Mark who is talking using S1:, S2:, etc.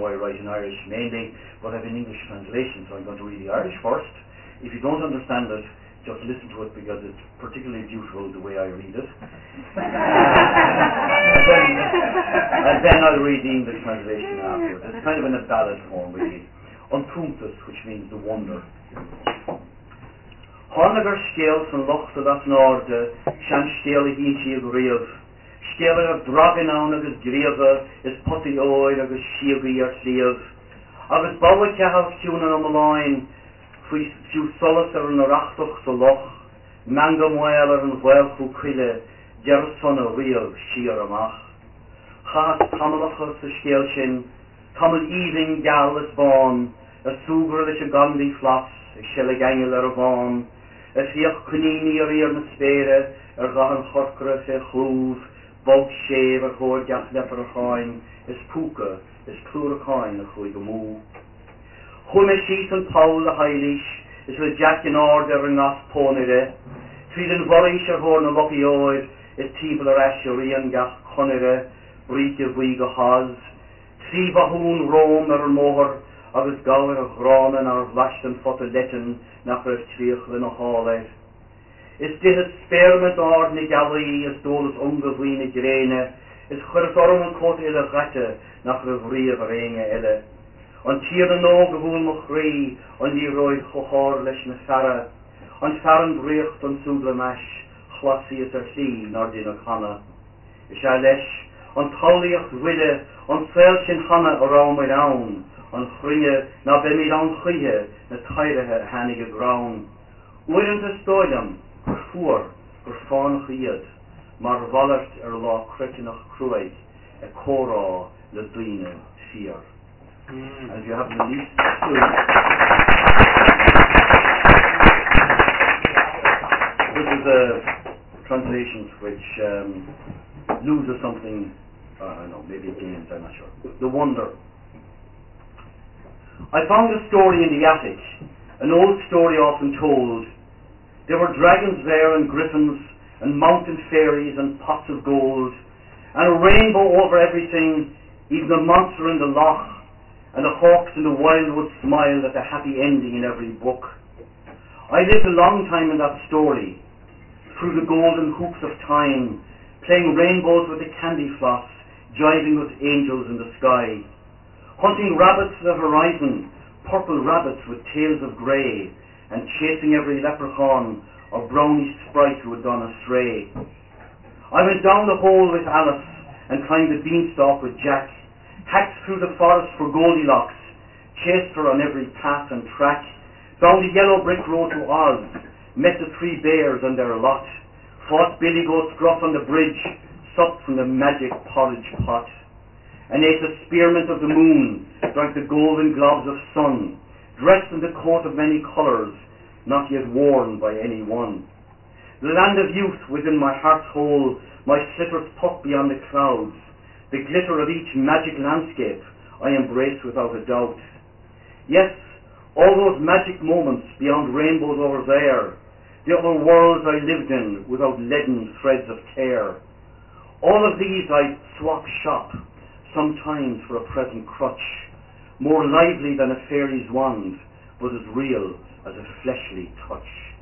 S1: I write in Irish mainly, but I have an English translation, so I'm going to read the Irish first. If you don't understand it, just listen to it because it's particularly beautiful the way I read it. And then I'll read the English translation afterwards. It's kind of in a ballad form, really. Untuntus, which means the wonder. Honnagar scéal san lochta dat norde, shan scéal a hín siag riamh. Scéal a dragan án agus gríomha, is potaí óid agus siagaí ar sliamh. Agus bawa cehal ciúna am láin, fiú solas ar an arachtach sa loch, manga moel ar an bhfuilchú cuile, dear sonna riamh siar amach. Chas tamalachas sa scéal sin, tamal evening gal is bán, a súgur leis a gandí flas, ag sile gangel ar a bhán, a fiach cunini ar íar na spére, ar gahan chorcra sé chlúf, bog séf ar chóir gach lepar a cháin, is púca, is clúr a cháin a chuig go mú. Chuime síos an Paul a hailís, is le Jack in ord ar an nas pónire, tríd an bhoris ar hór na lopi óid, is tíbal ar eisiúríon gach conire, bríte bhuig a haz, trí bahún Róm ar an móhar, agus gáir a chránan ar bhlaistan fota letin nach raibh tríoch le na hálair. Is dithe spearmid ard na galí is dólas unga bhuina gréine, is chuir orm an cóta ile ghaite nach raibh riamh ar éine ile. An tír an nóg a bhúl mo chrí, an ní roid chochár leis na fara, an faran bríocht an súbla meis, chlasi is ar sí nar dín a chana. Is a leis, an tálaíocht wile, an sail sin chana a rám ar án, an chríe na be mí an chuige na tairithe hanig a grán. Uirint a stoilm, gur fuair, gur fáin chiad, mar bhallart ar lá cretinach cruaig, a córá le duine fiar. And if you have the least clue, this is a translation which loses something, I don't know, maybe it gains, I'm not sure. The wonder. I found a story in the attic, an old story often told. There were dragons there and griffins and mountain fairies and pots of gold and a rainbow over everything, even a monster in the loch, and the hawks in the wildwood smiled at the happy ending in every book. I lived a long time in that story, through the golden hoops of time, playing rainbows with the candy floss, jiving with angels in the sky, hunting rabbits to the horizon, purple rabbits with tails of grey, and chasing every leprechaun or brownie sprite who had gone astray. I went down the hole with Alice and climbed the beanstalk with Jack, hacked through the forest for Goldilocks, chased her on every path and track, found the yellow brick road to Oz, met the three bears and their lot, fought Billy Goat Scruff on the bridge, supped from the magic porridge pot, and ate the spearmint of the moon, drank the golden globs of sun, dressed in the coat of many colours, not yet worn by any one. The land of youth within my heart's hole, my slippers puff beyond the clouds, the glitter of each magic landscape I embrace without a doubt. Yes, all those magic moments beyond rainbows over there, the other worlds I lived in without leaden threads of care. All of these I swap shop, sometimes for a present crutch, more lively than a fairy's wand, but as real as a fleshly touch.